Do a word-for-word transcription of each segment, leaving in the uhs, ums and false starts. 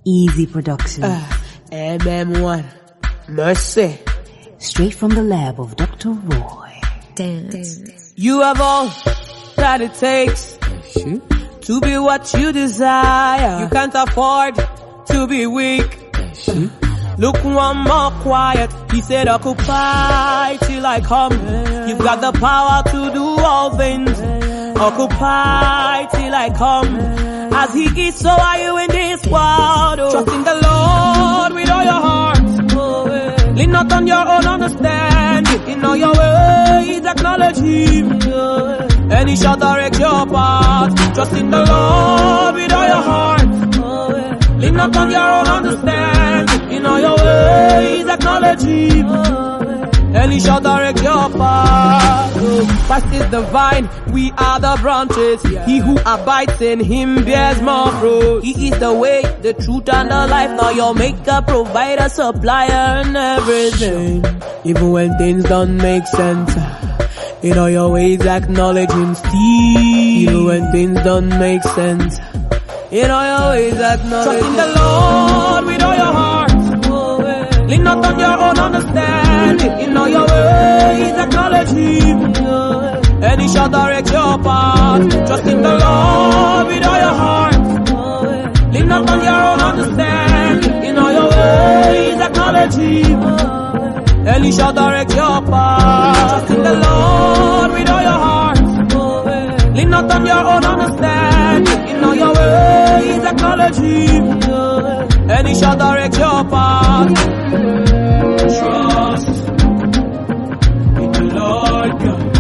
Easy Production. Uh, M M one. Mercy. Straight from the lab of Doctor Roy. Dance. You have all that it takes to be what you desire. You can't afford to be weak. Look one more quiet. He said occupy till I come. You've got the power to do all things. Occupy till I come. As he is, so are you in this world. Oh. Trust in the Lord with all your heart. Oh, lean not on your own understanding. In all your ways acknowledge him. Oh, and he shall direct your path. Trust in the Lord with all your heart. Oh, lean not on your own understanding. In all your ways acknowledge him. Oh, and he shall direct your path. Past is the vine, we are the branches. He who abides in him bears more fruit. He is the way, the truth and the life. Now your maker, provider, supplier and everything. Even when things don't make sense, in all your ways acknowledge him still. Even when things don't make sense, in all your ways acknowledge him. Trust in the Lord with all your heart. Lean not on your own understanding. In all your ways acknowledge him, and he shall direct your path. Trust in the Lord with all your heart. Lean not on your own understanding. In all your ways acknowledge him, and he shall direct your path. Trust in the Lord with all your heart. Lean not on your own understanding. In all your ways acknowledge him, and he shall direct your path. Trust in the Lord God.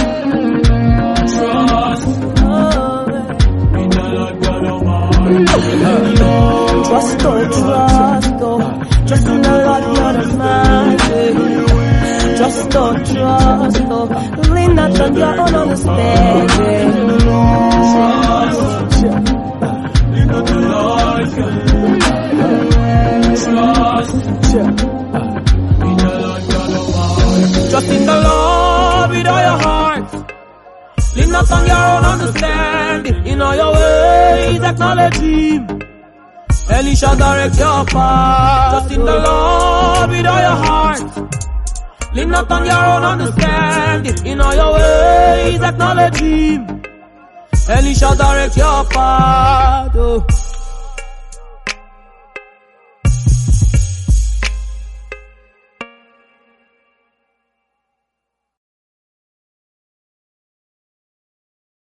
Trust in the Lord God Almighty. Trust, oh, trust, oh, trust in the Lord God Almighty. Trust, oh, trust, oh, lean not on your own understanding. Trust in the Lord God. Trust in the Lord with all your heart. Lean not on your own understanding. In all your ways acknowledge him, and he shall direct your path. Trust in the Lord with all your heart. Lean not on your own understanding. In all your ways acknowledge him, and he shall direct your path. Oh.